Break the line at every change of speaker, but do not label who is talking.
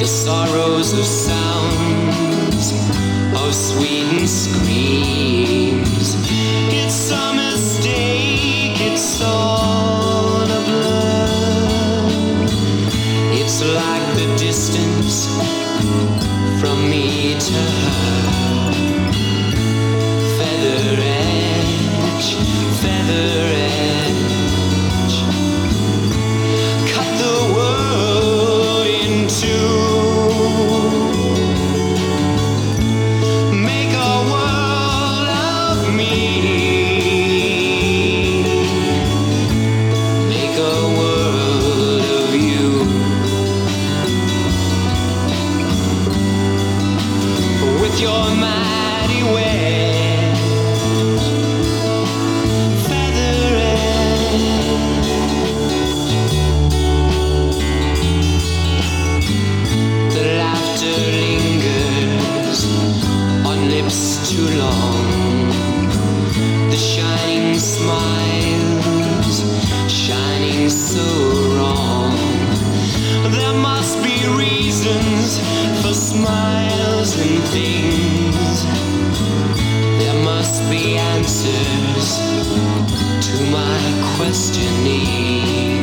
sorrows of sounds, of sweet and screams. It's a mistake, it's all a blur. It's like the distance from me to her. Feather edge, feather edge, cut the world in two. Make a world of me. Make a world of you. With your mighty wedge, feather edge. The laughter lingers on lips too long. The shining smiles, shining so wrong. There must be reasons for smiles and things. There must be answers to my questioning.